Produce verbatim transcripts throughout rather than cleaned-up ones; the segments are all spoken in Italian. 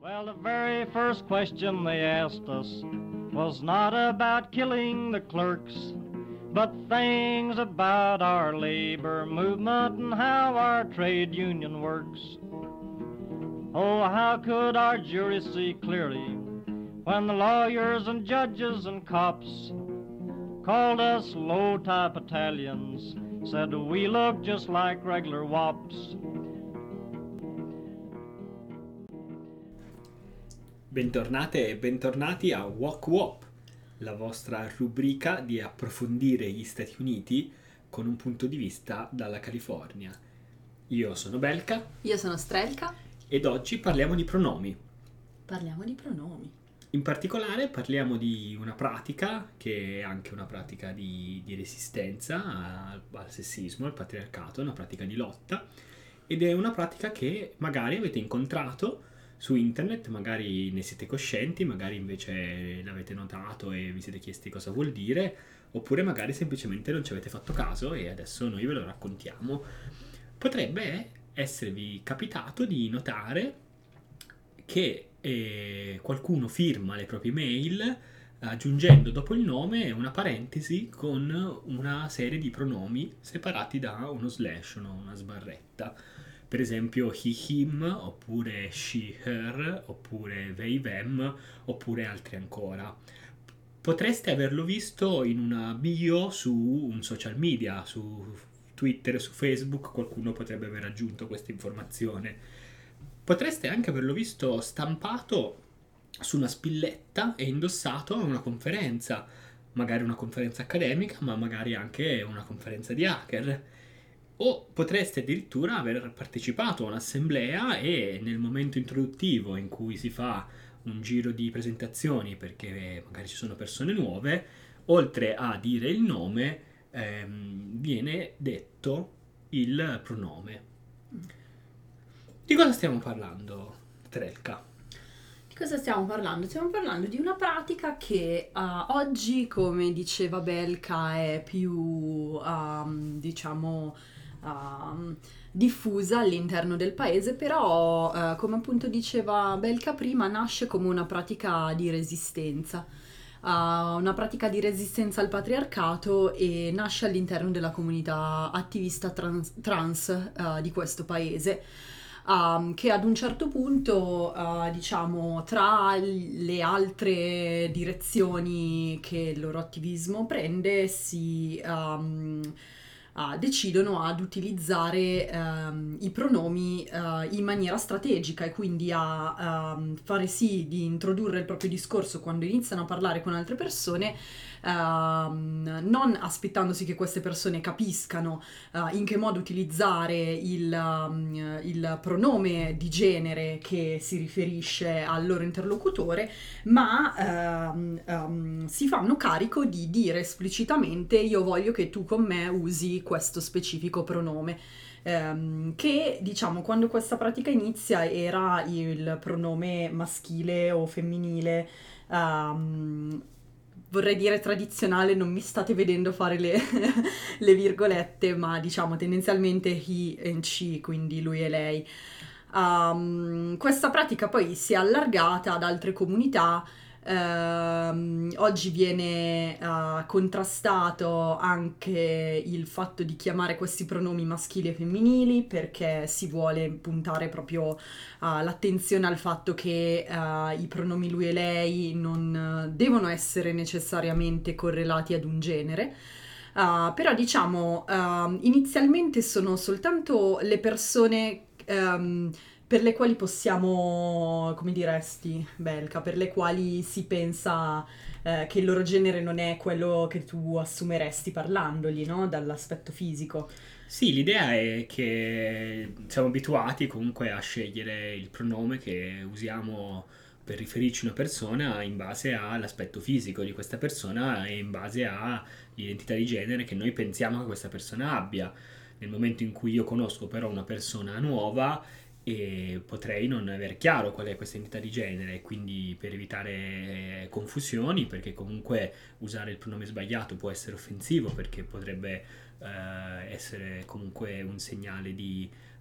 Well, the very first question they asked us was not about killing the clerks, but things about our labor movement and how our trade union works. Oh, how could our jury see clearly when the lawyers and judges and cops called us low-type Italians, said we look just like regular wops. Bentornate e bentornati a Wok Wop, la vostra rubrica di approfondire gli Stati Uniti con un punto di vista dalla California. Io sono Belka. Io sono Strelka. Ed oggi parliamo di pronomi. Parliamo di pronomi. In particolare parliamo di una pratica che è anche una pratica di, di resistenza al, al sessismo, al patriarcato, una pratica di lotta, ed è una pratica che magari avete incontrato su internet, magari ne siete coscienti, magari invece l'avete notato e vi siete chiesti cosa vuol dire, oppure magari semplicemente non ci avete fatto caso e adesso noi ve lo raccontiamo. Potrebbe esservi capitato di notare che eh, qualcuno firma le proprie mail aggiungendo dopo il nome una parentesi con una serie di pronomi separati da uno slash, una sbarretta. Per esempio he, him, oppure she, her, oppure they, them, oppure altri ancora. Potreste averlo visto in una bio su un social media, su Twitter, su Facebook, qualcuno potrebbe aver aggiunto questa informazione. Potreste anche averlo visto stampato su una spilletta e indossato a una conferenza, magari una conferenza accademica, ma magari anche una conferenza di hacker. O potreste addirittura aver partecipato a un'assemblea e nel momento introduttivo in cui si fa un giro di presentazioni, perché magari ci sono persone nuove, oltre a dire il nome, ehm, viene detto il pronome. Di cosa stiamo parlando, Trelka? Di cosa stiamo parlando? Stiamo parlando di una pratica che uh, oggi, come diceva Belka, è più, um, diciamo... Uh, diffusa all'interno del paese, però uh, come appunto diceva Belka prima, nasce come una pratica di resistenza, uh, una pratica di resistenza al patriarcato, e nasce all'interno della comunità attivista trans, trans uh, di questo paese. Um, che ad un certo punto, uh, diciamo, tra le altre direzioni che il loro attivismo prende, si um, Uh, decidono ad utilizzare um, i pronomi uh, in maniera strategica, e quindi a um, fare sì di introdurre il proprio discorso quando iniziano a parlare con altre persone, uh, non aspettandosi che queste persone capiscano uh, in che modo utilizzare il, um, il pronome di genere che si riferisce al loro interlocutore, ma um, um, si fanno carico di dire esplicitamente: io voglio che tu con me usi questo specifico pronome, ehm, che diciamo quando questa pratica inizia era il pronome maschile o femminile, um, vorrei dire tradizionale, non mi state vedendo fare le, le virgolette, ma diciamo tendenzialmente he and she, quindi lui e lei. Um, questa pratica poi si è allargata ad altre comunità. Uh, oggi viene uh, contrastato anche il fatto di chiamare questi pronomi maschili e femminili, perché si vuole puntare proprio uh, l'attenzione al fatto che uh, i pronomi lui e lei non uh, devono essere necessariamente correlati ad un genere. Uh, però diciamo uh, inizialmente sono soltanto le persone um, per le quali possiamo, come diresti, Belka, per le quali si pensa eh, che il loro genere non è quello che tu assumeresti parlandogli, no? Dall'aspetto fisico. Sì, l'idea è che siamo abituati comunque a scegliere il pronome che usiamo per riferirci a una persona in base all'aspetto fisico di questa persona e in base all'identità di genere che noi pensiamo che questa persona abbia. Nel momento in cui io conosco però una persona nuova, e potrei non aver chiaro qual è questa identità di genere, quindi per evitare confusioni, perché comunque usare il pronome sbagliato può essere offensivo, perché potrebbe eh, essere comunque un segnale di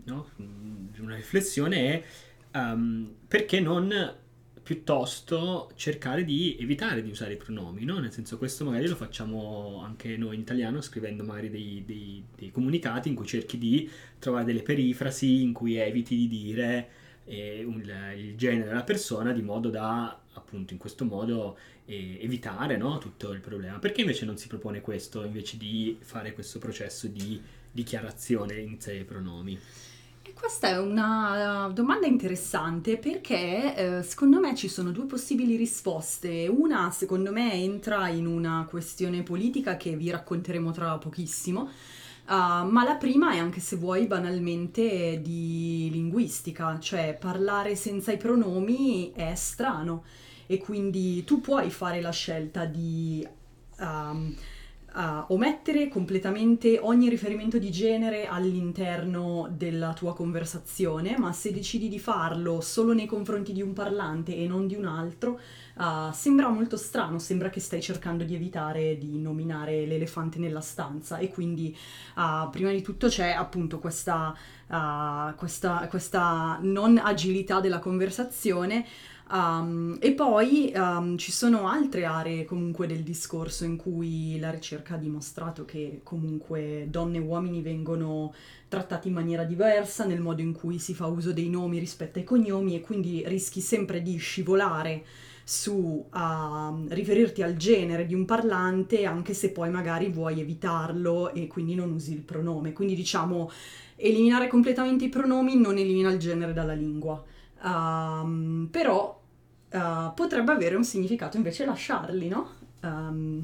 no? Una riflessione è um, perché non piuttosto cercare di evitare di usare i pronomi, no? Nel senso, questo magari lo facciamo anche noi in italiano scrivendo magari dei, dei, dei comunicati in cui cerchi di trovare delle perifrasi in cui eviti di dire eh, un, il genere della persona, di modo da, appunto, in questo modo eh, evitare, no, tutto il problema. Perché invece non si propone questo, invece di fare questo processo di dichiarazione iniziale dei pronomi? E questa è una domanda interessante perché eh, secondo me ci sono due possibili risposte. Una, secondo me, entra in una questione politica che vi racconteremo tra pochissimo, uh, ma la prima è, anche se vuoi, banalmente di linguistica, cioè parlare senza i pronomi è strano e quindi tu puoi fare la scelta di um, Uh, omettere completamente ogni riferimento di genere all'interno della tua conversazione, ma se decidi di farlo solo nei confronti di un parlante e non di un altro, uh, sembra molto strano, sembra che stai cercando di evitare di nominare l'elefante nella stanza e quindi uh, prima di tutto c'è appunto questa, uh, questa, questa non agilità della conversazione. Um, e poi um, ci sono altre aree comunque del discorso in cui la ricerca ha dimostrato che comunque donne e uomini vengono trattati in maniera diversa nel modo in cui si fa uso dei nomi rispetto ai cognomi e quindi rischi sempre di scivolare su uh, riferirti al genere di un parlante anche se poi magari vuoi evitarlo e quindi non usi il pronome. Quindi diciamo eliminare completamente i pronomi non elimina il genere dalla lingua. Um, però uh, potrebbe avere un significato invece lasciarli, no? Um,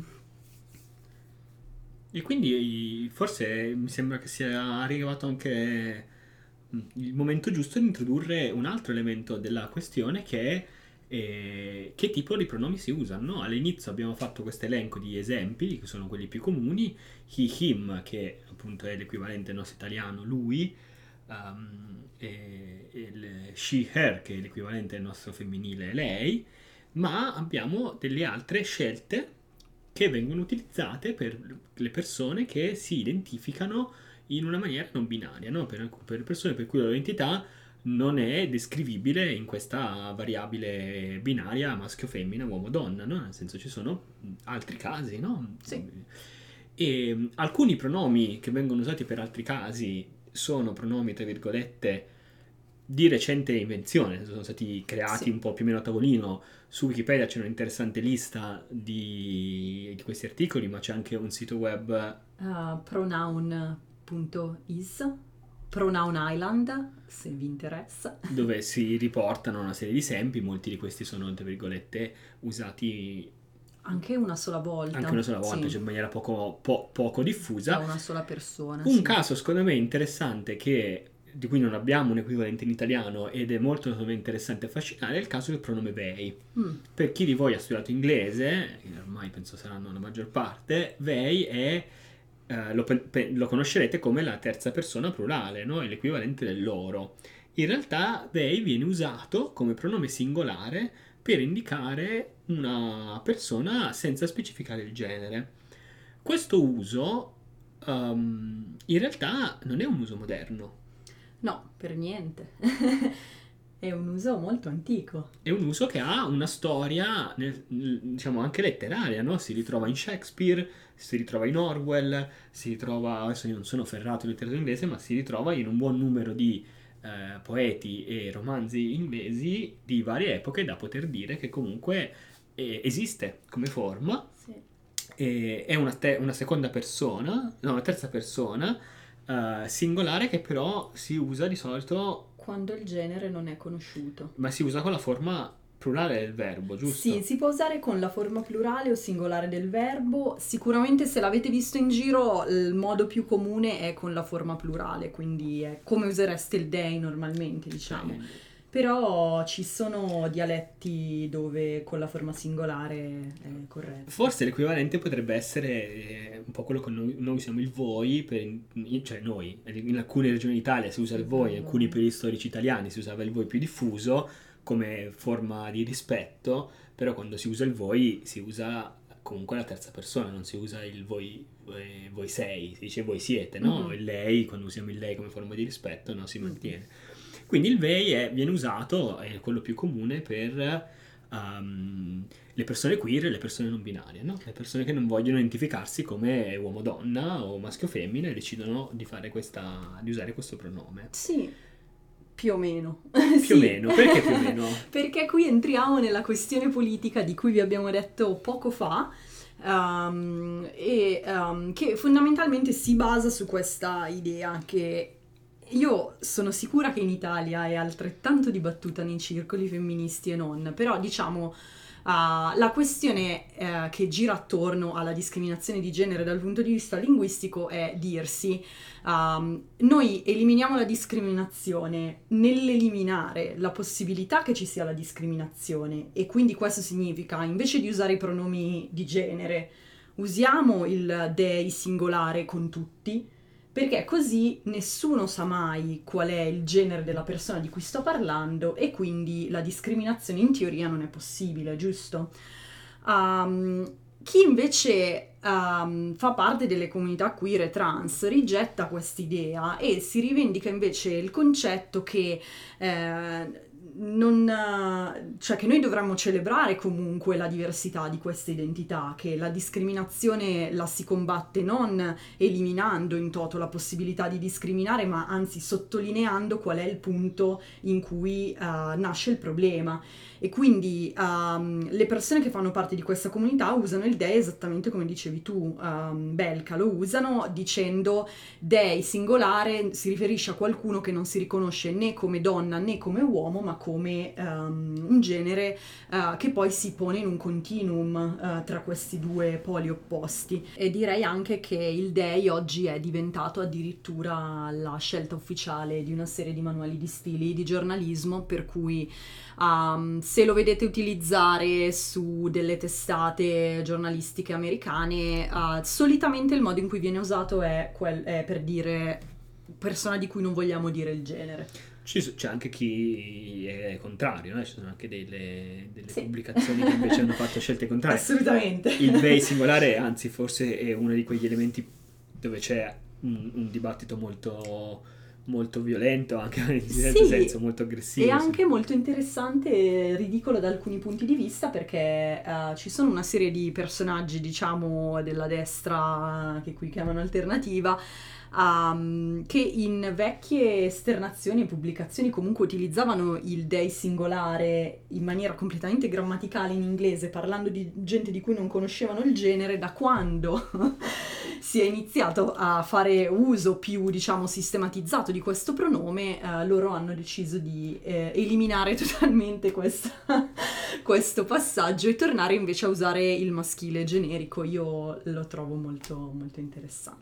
e quindi forse mi sembra che sia arrivato anche il momento giusto di introdurre un altro elemento della questione, che è eh, che tipo di pronomi si usano, no? All'inizio abbiamo fatto questo elenco di esempi che sono quelli più comuni: he, him, che appunto è l'equivalente nostro italiano lui, Um, e, e il she, her, che è l'equivalente del nostro femminile lei, ma abbiamo delle altre scelte che vengono utilizzate per le persone che si identificano in una maniera non binaria, no? per, per persone per cui la loro identità non è descrivibile in questa variabile binaria maschio-femmina, uomo-donna, no? Nel senso, ci sono altri casi, no? Sì. E alcuni pronomi che vengono usati per altri casi sono pronomi, tra virgolette, di recente invenzione, sono stati creati sì. un po' più o meno a tavolino. Su Wikipedia c'è un'interessante lista di, di questi articoli, ma c'è anche un sito web uh, pronoun punto is, Pronoun Island, se vi interessa, dove si riportano una serie di esempi. Molti di questi sono, tra virgolette, usati anche una sola volta. Anche una sola volta, sì. Cioè in maniera poco, po- poco diffusa. Da una sola persona. Un sì. caso, secondo me, interessante, che di cui non abbiamo un equivalente in italiano ed è molto interessante e affascinante, è il caso del pronome they. Mm. Per chi di voi ha studiato inglese, ormai penso saranno la maggior parte, they è, eh, lo, pe- lo conoscerete come la terza persona plurale, no? È l'equivalente del loro. In realtà they viene usato come pronome singolare per indicare una persona senza specificare il genere. Questo uso um, in realtà non è un uso moderno. No, per niente. È un uso molto antico. È un uso che ha una storia, nel, diciamo, anche letteraria, no? Si ritrova in Shakespeare, si ritrova in Orwell, si ritrova, adesso io non sono ferrato in letteratura inglese, ma si ritrova in un buon numero di Eh, poeti e romanzi inglesi di varie epoche, da poter dire che comunque eh, esiste come forma. Sì. E è una, te- una seconda persona, no, una terza persona eh, singolare, che però si usa di solito quando il genere non è conosciuto, ma si usa con la forma plurale del verbo, giusto? Sì, si può usare con la forma plurale o singolare del verbo. Sicuramente, se l'avete visto in giro, il modo più comune è con la forma plurale, quindi è come usereste il they normalmente, diciamo. Eh. Però ci sono dialetti dove con la forma singolare è corretto. Forse l'equivalente potrebbe essere eh, un po' quello che noi, noi usiamo il voi, per, cioè noi, in alcune regioni d'Italia si usa il voi, in alcuni periodi storici italiani si usava il voi più diffuso come forma di rispetto, però quando si usa il voi si usa comunque la terza persona, non si usa il voi, eh, voi sei, si dice voi siete, no? Mm. Il lei, quando usiamo il lei come forma di rispetto, no? Si mantiene. Quindi il they è, viene usato, è quello più comune per um, le persone queer e le persone non binarie, no? Le persone che non vogliono identificarsi come uomo-donna o maschio-femmina e decidono di fare questa, di usare questo pronome. Sì, più o meno. Più Sì. o meno, perché più o meno? Perché qui entriamo nella questione politica di cui vi abbiamo detto poco fa, um, e um, che fondamentalmente si basa su questa idea che io sono sicura che in Italia è altrettanto dibattuta nei circoli femministi e non, però diciamo uh, la questione uh, che gira attorno alla discriminazione di genere dal punto di vista linguistico è dirsi um, noi eliminiamo la discriminazione nell'eliminare la possibilità che ci sia la discriminazione, e quindi questo significa, invece di usare i pronomi di genere, usiamo il they singolare con tutti, perché così nessuno sa mai qual è il genere della persona di cui sto parlando e quindi la discriminazione in teoria non è possibile, giusto? Um, chi invece um, fa parte delle comunità queer e trans rigetta quest'idea e si rivendica invece il concetto che eh, non, cioè che noi dovremmo celebrare comunque la diversità di queste identità, che la discriminazione la si combatte non eliminando in toto la possibilità di discriminare, ma anzi sottolineando qual è il punto in cui uh, nasce il problema. E quindi um, le persone che fanno parte di questa comunità usano il they esattamente come dicevi tu, um, Belka, lo usano dicendo they singolare si riferisce a qualcuno che non si riconosce né come donna né come uomo, ma come um, un genere uh, che poi si pone in un continuum uh, tra questi due poli opposti. E direi anche che il they oggi è diventato addirittura la scelta ufficiale di una serie di manuali di stili di giornalismo, per cui um, se lo vedete utilizzare su delle testate giornalistiche americane, uh, solitamente il modo in cui viene usato è, quel, è per dire persona di cui non vogliamo dire il genere. Ci, c'è anche chi è contrario, no? Ci sono anche delle, delle Sì. pubblicazioni che invece hanno fatto scelte contrarie. Assolutamente. Il they singolare, anzi, forse è uno di quegli elementi dove c'è un, un dibattito molto, molto violento, anche in certo Sì, senso, molto aggressivo. e anche molto interessante e ridicolo da alcuni punti di vista, perché uh, ci sono una serie di personaggi, diciamo, della destra, che qui chiamano alternativa, Um, che in vecchie esternazioni e pubblicazioni comunque utilizzavano il they singolare in maniera completamente grammaticale in inglese, parlando di gente di cui non conoscevano il genere. Da quando si è iniziato a fare uso più, diciamo, sistematizzato di questo pronome, eh, loro hanno deciso di eh, eliminare totalmente questa, questo passaggio e tornare invece a usare il maschile generico. Io lo trovo molto, molto interessante.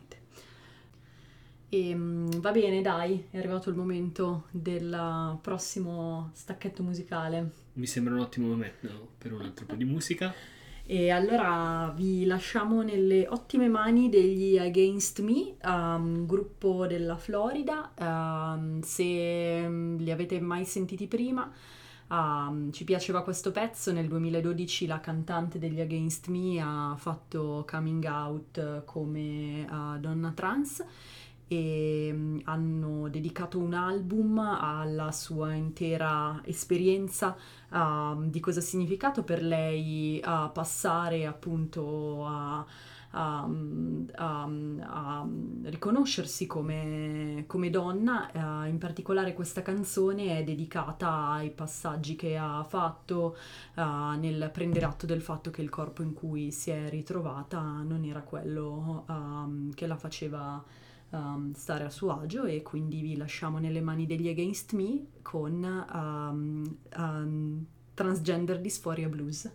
E va bene, dai, è arrivato il momento del prossimo stacchetto musicale. Mi sembra un ottimo momento per un altro po' di musica. E allora vi lasciamo nelle ottime mani degli Against Me, un gruppo della Florida. Um, se li avete mai sentiti prima, um, ci piaceva questo pezzo. Nel duemiladodici la cantante degli Against Me ha fatto coming out come uh, donna trans, e hanno dedicato un album alla sua intera esperienza uh, di cosa ha significato per lei uh, passare appunto a, a, a, a riconoscersi come, come donna. Uh, in particolare questa canzone è dedicata ai passaggi che ha fatto uh, nel prendere atto del fatto che il corpo in cui si è ritrovata non era quello um, che la faceva Um, stare a suo agio, e quindi vi lasciamo nelle mani degli Against Me con um, um, Transgender Dysphoria Blues.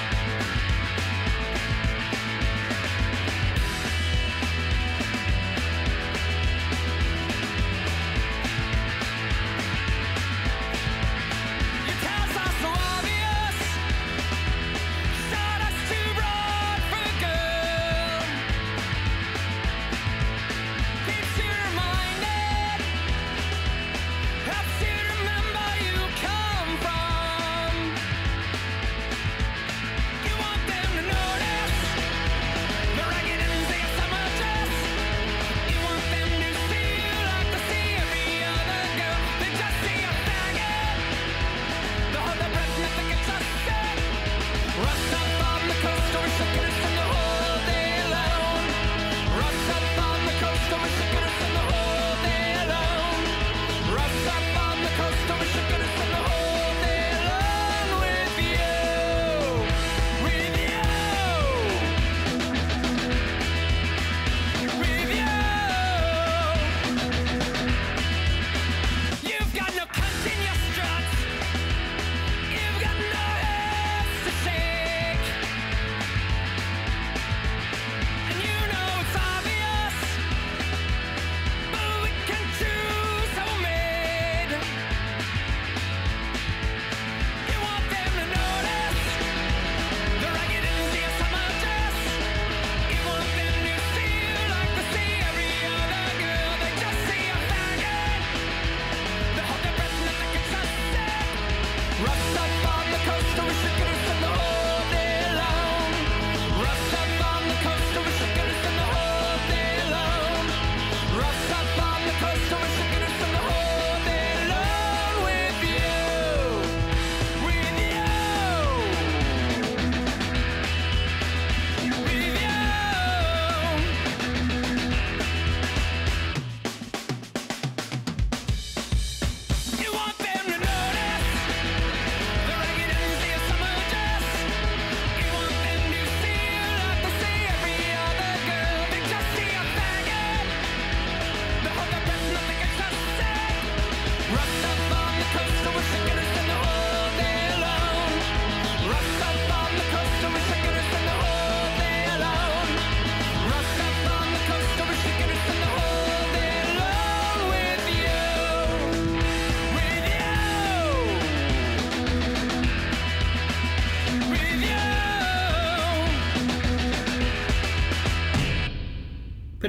Hey!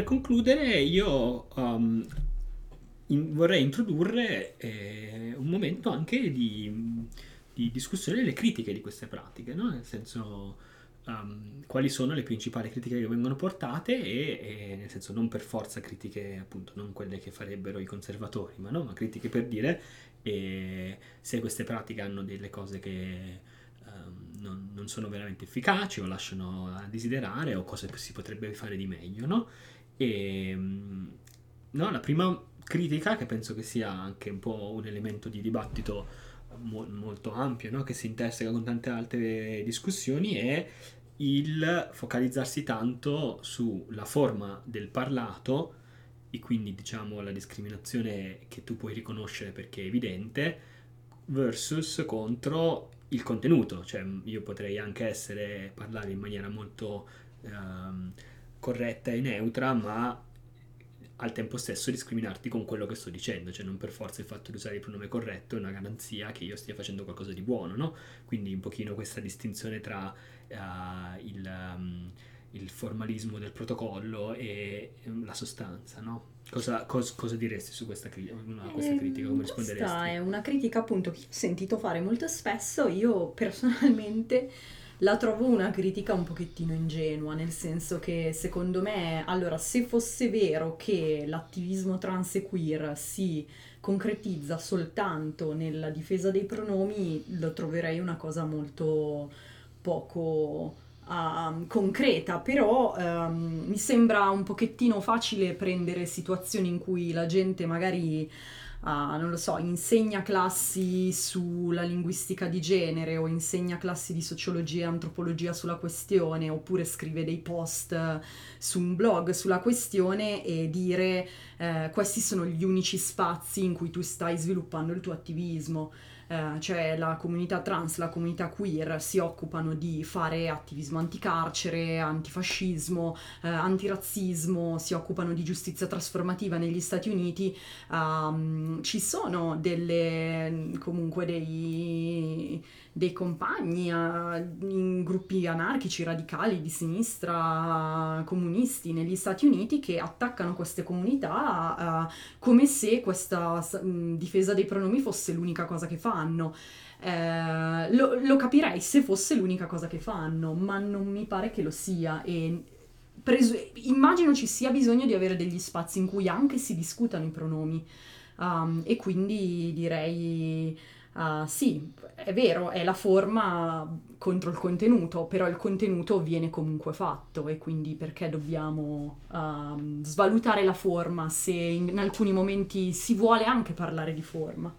concludere io um, in- vorrei introdurre eh, un momento anche di, di discussione delle critiche di queste pratiche, no? Nel senso, um, quali sono le principali critiche che vengono portate e, e nel senso non per forza critiche, appunto, non quelle che farebbero i conservatori, ma, no? Ma critiche per dire eh, se queste pratiche hanno delle cose che um, non, non sono veramente efficaci o lasciano a desiderare, o cosa si potrebbe fare di meglio, no? E um, no, la prima critica, che penso che sia anche un po' un elemento di dibattito mo- molto ampio, no? Che si interseca con tante altre discussioni, è il focalizzarsi tanto sulla forma del parlato e quindi, diciamo, la discriminazione che tu puoi riconoscere perché è evidente, versus contro il contenuto. Cioè, io potrei anche essere parlare in maniera molto ehm, corretta e neutra, ma al tempo stesso discriminarti con quello che sto dicendo. Cioè, non per forza il fatto di usare il pronome corretto è una garanzia che io stia facendo qualcosa di buono, no? Quindi un pochino questa distinzione tra eh, il, um, il formalismo del protocollo e um, la sostanza, no? Cosa, cos- cosa diresti su questa, cri- a questa critica? Come risponderesti? Questa è una critica appunto che ho sentito fare molto spesso. Io personalmente la trovo una critica un pochettino ingenua, nel senso che secondo me, allora, se fosse vero che l'attivismo trans e queer si concretizza soltanto nella difesa dei pronomi, lo troverei una cosa molto poco uh, concreta, però um, mi sembra un pochettino facile prendere situazioni in cui la gente magari Uh, non lo so, insegna classi sulla linguistica di genere o insegna classi di sociologia e antropologia sulla questione, oppure scrive dei post su un blog sulla questione e dire eh, questi sono gli unici spazi in cui tu stai sviluppando il tuo attivismo. Uh, cioè la comunità trans, la comunità queer si occupano di fare attivismo anticarcere, antifascismo, uh, antirazzismo, si occupano di giustizia trasformativa negli Stati Uniti. Um, ci sono delle comunque dei, dei compagni uh, in gruppi anarchici, radicali, di sinistra, uh, comunisti negli Stati Uniti che attaccano queste comunità uh, come se questa uh, difesa dei pronomi fosse l'unica cosa che fanno. Eh, lo, lo capirei se fosse l'unica cosa che fanno, ma non mi pare che lo sia. E presu- immagino ci sia bisogno di avere degli spazi in cui anche si discutano i pronomi. Um, e quindi direi uh, sì, è vero, è la forma contro il contenuto, però il contenuto viene comunque fatto, e quindi perché dobbiamo um, svalutare la forma se in, in alcuni momenti si vuole anche parlare di forma.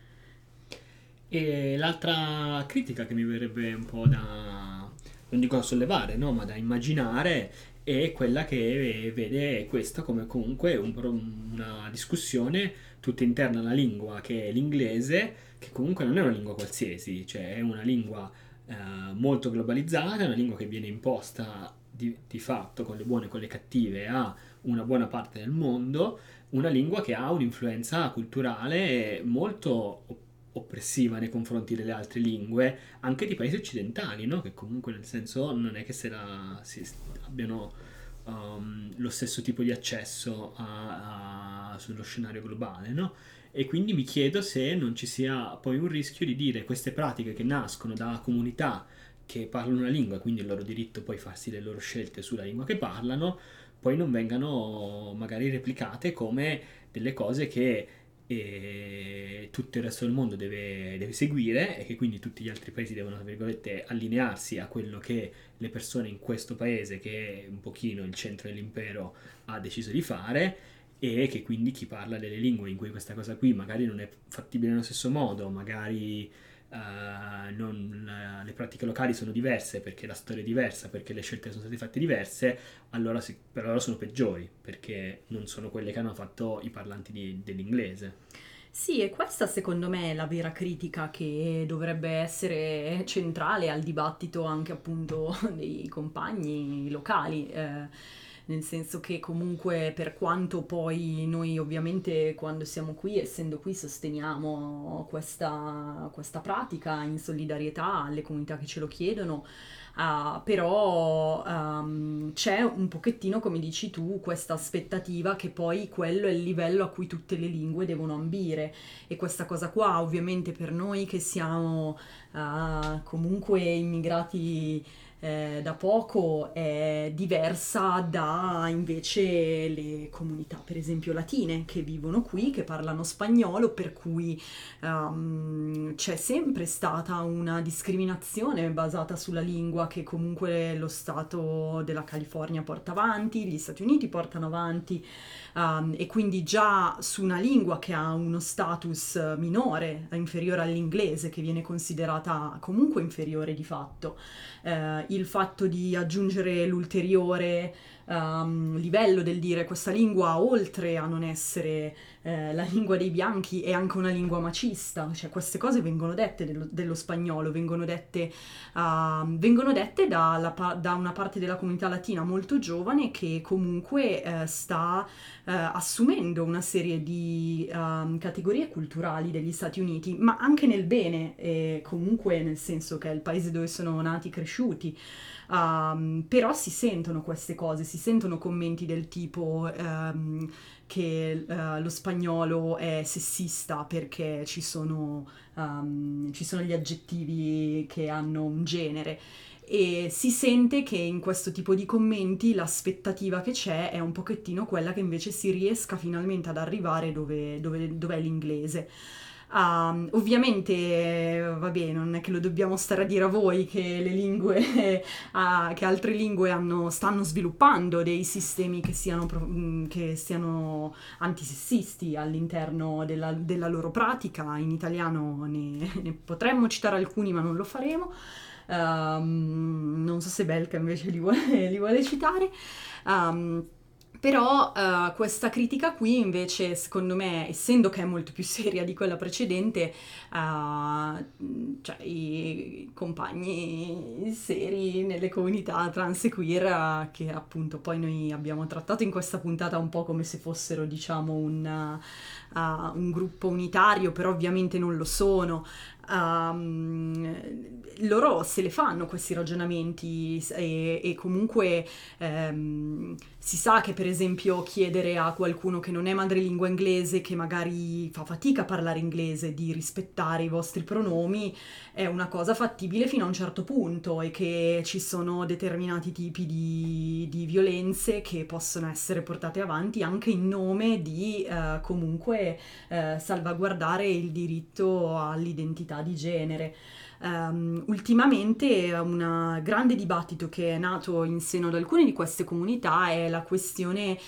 E l'altra critica che mi verrebbe un po' da, non dico da sollevare, no, ma da immaginare, è quella che vede questa come comunque un, una discussione tutta interna alla lingua, che è l'inglese, che comunque non è una lingua qualsiasi, cioè è una lingua eh, molto globalizzata, è una lingua che viene imposta di, di fatto, con le buone e con le cattive, a una buona parte del mondo, una lingua che ha un'influenza culturale molto oppressiva nei confronti delle altre lingue, anche di paesi occidentali, no? Che comunque, nel senso, non è che se la, si, abbiano um, lo stesso tipo di accesso a, a, sullo scenario globale, no? E quindi mi chiedo se non ci sia poi un rischio di dire queste pratiche che nascono da comunità che parlano una lingua, quindi è il loro diritto poi farsi le loro scelte sulla lingua che parlano, poi non vengano magari replicate come delle cose che e tutto il resto del mondo deve, deve seguire, e che quindi tutti gli altri paesi devono, tra virgolette, allinearsi a quello che le persone in questo paese, che è un pochino il centro dell'impero, ha deciso di fare, e che quindi chi parla delle lingue in cui questa cosa qui magari non è fattibile nello stesso modo, magari uh, non, uh, le pratiche locali sono diverse perché la storia è diversa, perché le scelte sono state fatte diverse, allora si, per loro sono peggiori, perché non sono quelle che hanno fatto i parlanti di, dell'inglese. Sì, e questa secondo me è la vera critica che dovrebbe essere centrale al dibattito anche appunto dei compagni locali. Eh, nel senso che comunque per quanto poi noi ovviamente quando siamo qui, essendo qui, sosteniamo questa, questa pratica in solidarietà alle comunità che ce lo chiedono, uh, però um, c'è un pochettino, come dici tu, questa aspettativa che poi quello è il livello a cui tutte le lingue devono ambire, e questa cosa qua ovviamente per noi che siamo uh, comunque immigrati Eh, da poco è diversa da invece le comunità per esempio latine che vivono qui, che parlano spagnolo, per cui um, c'è sempre stata una discriminazione basata sulla lingua che comunque lo Stato della California porta avanti, gli Stati Uniti portano avanti, um, e quindi già su una lingua che ha uno status minore, inferiore all'inglese, che viene considerata comunque inferiore di fatto. Uh, il fatto di aggiungere l'ulteriore um, livello del dire questa lingua, oltre a non essere eh, la lingua dei bianchi, è anche una lingua macista, cioè queste cose vengono dette dello, dello spagnolo, vengono dette, uh, vengono dette dalla, da una parte della comunità latina molto giovane che comunque eh, sta eh, assumendo una serie di um, categorie culturali degli Stati Uniti, ma anche nel bene, e comunque nel senso che è il paese dove sono nati, cresciuti. Um, però si sentono queste cose, si sentono commenti del tipo um, che uh, lo spagnolo è sessista perché ci sono, um, ci sono gli aggettivi che hanno un genere, e si sente che in questo tipo di commenti l'aspettativa che c'è è un pochettino quella che invece si riesca finalmente ad arrivare dove, dove, dove è l'inglese. Um, ovviamente, vabbè, non è che lo dobbiamo stare a dire a voi che le lingue, uh, che altre lingue hanno, stanno sviluppando dei sistemi che siano, che siano antisessisti all'interno della, della loro pratica. In italiano ne, ne potremmo citare alcuni, ma non lo faremo. Um, non so se Belka invece li vuole, li vuole citare. Um, Però uh, questa critica qui invece, secondo me, essendo che è molto più seria di quella precedente, uh, cioè i compagni seri nelle comunità trans e queer, uh, che appunto poi noi abbiamo trattato in questa puntata un po' come se fossero, diciamo, un, uh, uh, un gruppo unitario, però ovviamente non lo sono. Um, loro se le fanno questi ragionamenti, e, e comunque um, si sa che per esempio chiedere a qualcuno che non è madrelingua inglese, che magari fa fatica a parlare inglese, di rispettare i vostri pronomi è una cosa fattibile fino a un certo punto, e che ci sono determinati tipi di, di violenze che possono essere portate avanti anche in nome di uh, comunque uh, salvaguardare il diritto all'identità di genere. Um, ultimamente un grande dibattito che è nato in seno ad alcune di queste comunità è la questione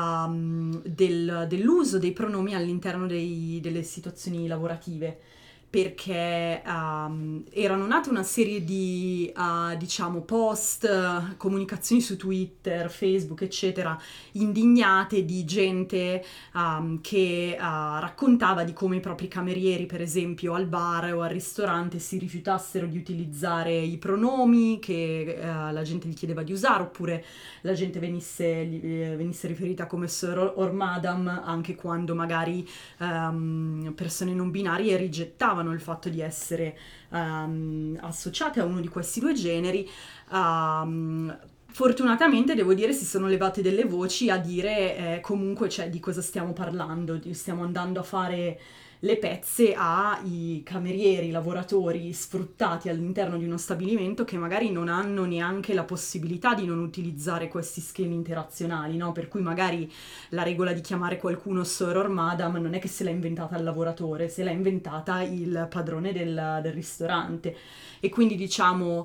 um, del, dell'uso dei pronomi all'interno dei, delle situazioni lavorative, perché um, erano nate una serie di uh, diciamo post, uh, comunicazioni su Twitter, Facebook eccetera, indignate di gente um, che uh, raccontava di come i propri camerieri per esempio al bar o al ristorante si rifiutassero di utilizzare i pronomi che uh, la gente gli chiedeva di usare, oppure la gente venisse, gli, venisse riferita come sir or madam anche quando magari um, persone non binarie rigettavano il fatto di essere um, associate a uno di questi due generi. Um, fortunatamente devo dire si sono levate delle voci a dire eh, comunque cioè, di cosa stiamo parlando, stiamo andando a fare le pezze ai camerieri, lavoratori sfruttati all'interno di uno stabilimento che magari non hanno neanche la possibilità di non utilizzare questi schemi interazionali, no? Per cui magari la regola di chiamare qualcuno sir or madam non è che se l'ha inventata il lavoratore, se l'ha inventata il padrone del, del ristorante. E quindi diciamo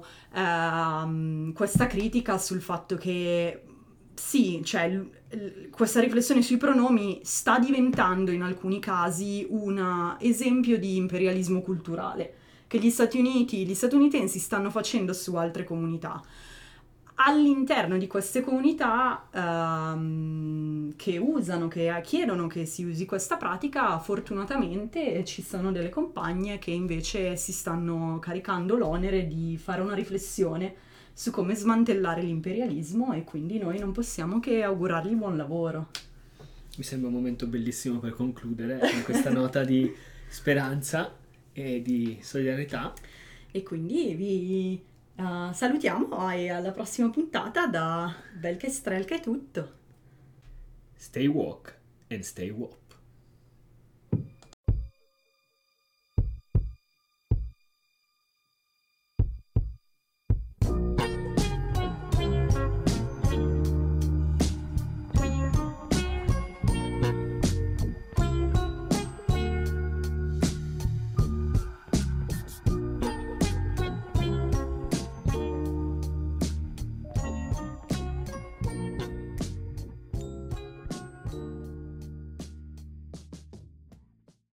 ehm, questa critica sul fatto che sì, cioè l- l- questa riflessione sui pronomi sta diventando in alcuni casi un esempio di imperialismo culturale che gli Stati Uniti, gli statunitensi stanno facendo su altre comunità. All'interno di queste comunità ehm, che usano, che chiedono che si usi questa pratica, fortunatamente ci sono delle compagne che invece si stanno caricando l'onere di fare una riflessione su come smantellare l'imperialismo, e quindi noi non possiamo che augurargli buon lavoro. Mi sembra un momento bellissimo per concludere con questa nota di speranza e di solidarietà. E quindi vi uh, salutiamo e alla prossima puntata da Belka e Strelka è tutto. Stay woke and stay woke.